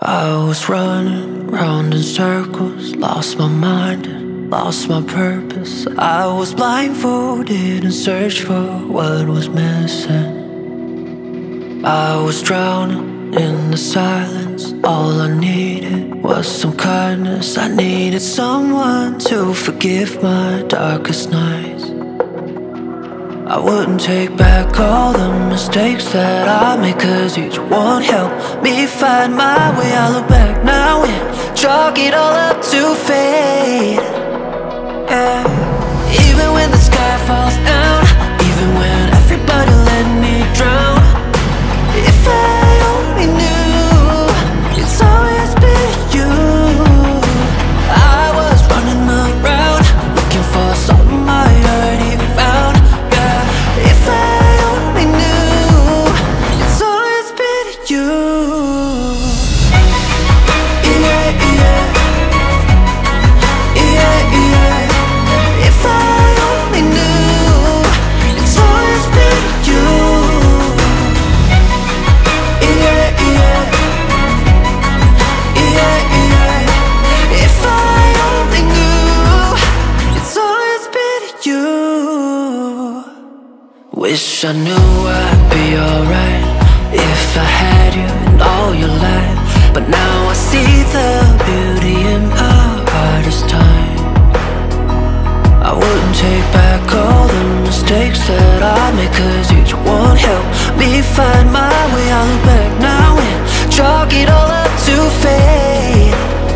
I was running round in circles, lost my mind and lost my purpose. I was blindfolded and searched for what was missing. I was drowning in the silence. All I needed was some kindness. I needed someone to forgive my darkest nights. I wouldn't take back all the mistakes that I made, 'cause each one helped me find my way. I look back now and chalk it all up to fate. Yeah. Even when the sky falls down, even when everybody let me drown, if I only knew it's always been you. I was running around looking for something I already found. If I only knew it's always been you. Yeah, yeah. Yeah, yeah. If I only knew it's always been you. Yeah, yeah. Yeah, yeah. If I only knew it's always been you. Wish I knew I'd be alright if I had you and all your light. But now I see the beauty in our hardest time. I wouldn't take back all the mistakes that I made, 'cause each one helped me find my way. I look back now and chalk it all up to fate.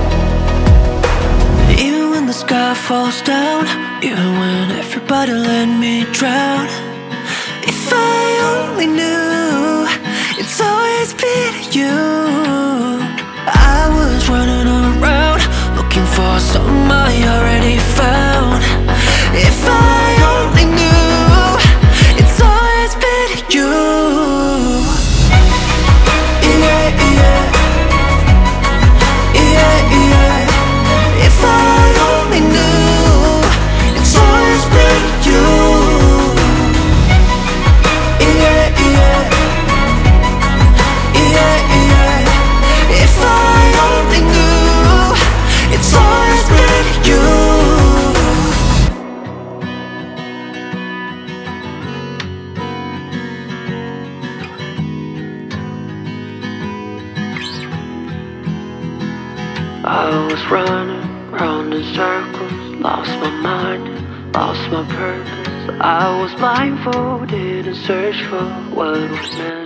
Even when the sky falls down, even when everybody let me drown, if I only knew it's always been you. I was running around looking for something I already found. If I only knew it's always been you. Yeah, yeah. Yeah, yeah. If I only knew it's always been you. Yeah, yeah. Yeah, yeah. If I only knew it's always been you. I was running round in circles, lost my mind, lost my purpose. I was blindfolded and searched for what was meant.